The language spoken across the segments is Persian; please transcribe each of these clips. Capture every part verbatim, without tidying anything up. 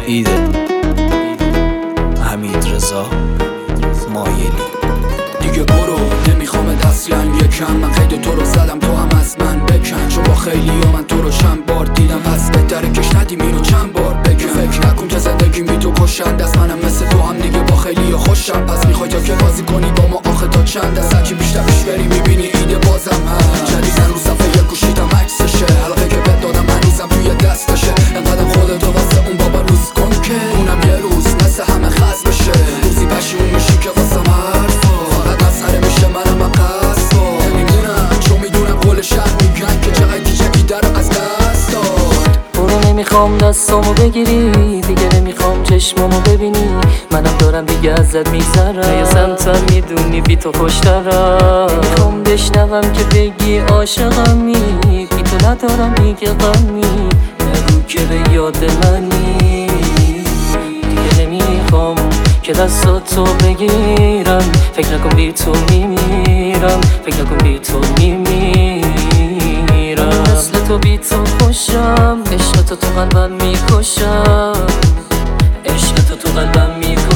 ایده حمید رضا مایلی. دیگه برو نمیخوام اصلا یکم، من قید تو رو زدم تو هم از من بکن، چون با خیلی ها من تو رو چند بار دیدم، پس بهتره کش ندیم اینو چند بار بکن. فکر نکن که زندگی بی تو کشند است، منم مثل تو هم دیگه با خیلی ها خوشم، پس میخوای تا که بازی کنی با ما آخه تا چند است، هرچی بیشتر پیش بری میبینی ایده بازم هست. جدیدن رو صفحه یک گوشیدم عکسشه، حلقه که بهت دادم هنوزم توی دستشه، انقدر خودتو واسه اون بابا روز کن که اونم یه روز مثل همه خز بشه، روزی پشیمون میشی که واسم حرفا فقط مسخره میشه منم هم قصدا، نمیدونم چون میدونم قول شهر میگن که چقدر دیگه در از دست داد. برو نمیخوام دستامو بگیری، دیگه نمیخوام چشمامو ببینی، منم دارم دیگه ازت میگذرم، یا سمتم میدونی بی تو خوشترم، نمیخوام بشنوم که بگی عاشقمی، بی تو ندارم دیگه غمی، نگو که به یاد منی، دیگه نمیخوام که دستاتو بگیرم، فکر نکن بی تو میمیرم، فکر نکن بی تو میمیرم، مثل تو بی تو خوشم، عشق تو تو قلبم میکشم، عشق تو تو قلبم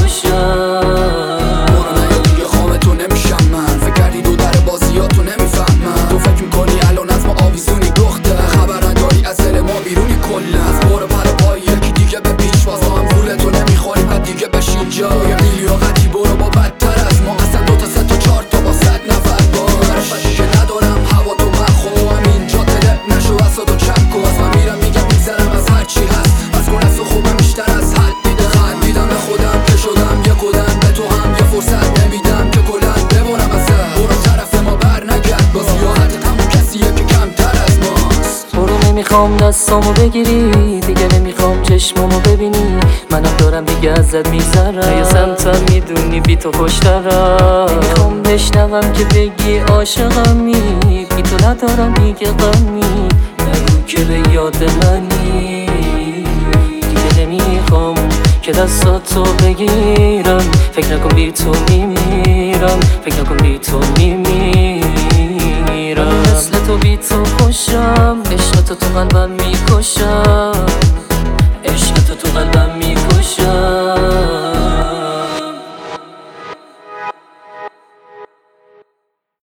میکشم. برو نیا دیگه خواب تو نمیشم من، فکر کردی دو در بازیاتو نمیفهمم، تو فکر میکنی الان از ما آویزونی دختر، خبر نداری از دل ما بیرونی کلا، از برو پر پای یکی دیگه به پیش باز ما هم پول تو نمیخوریم بعد دیگه بشین جا، یه میلیاقتی برو با بدتر از ما، اصلا دو تا سه تا چهار تا با صد نفر با معرفت دیگه ندارم، هوا تو مخو همینجا تلپ نشو اصلا تو چک و از من میرم میگم میگذرم از هرچی هست، از کن از تو خوبم بیشتر از حد دیده خندیدم به خودم که شدم یه کدن، به تو هم یه فرصت نمیدم که کلن ببرم از برو طرف ما بر نگرد، باز یاحتت همون کسیه که کمتر از ماست. برو نمیخوام دستامو بگیری، دیگه نمیخوام چشمامو ببینی، منم دارم دیگه ازت میگذرم، یا سمتم میدونی بی تو خوشترم، نمیخوام بشنوم که بگی عاشقمی، بی تو ندارم دیگه غمی، نگو که به یاد منی، دیگه نمیخوام که دستاتو بگیرم، فکر نکن بی تو میمیرم، فکر نکن بی تو میمیرم، مثل تو بی تو خوشم، عشق تو تو قلبم میکشم، عشق تو تو قلبم میکشم.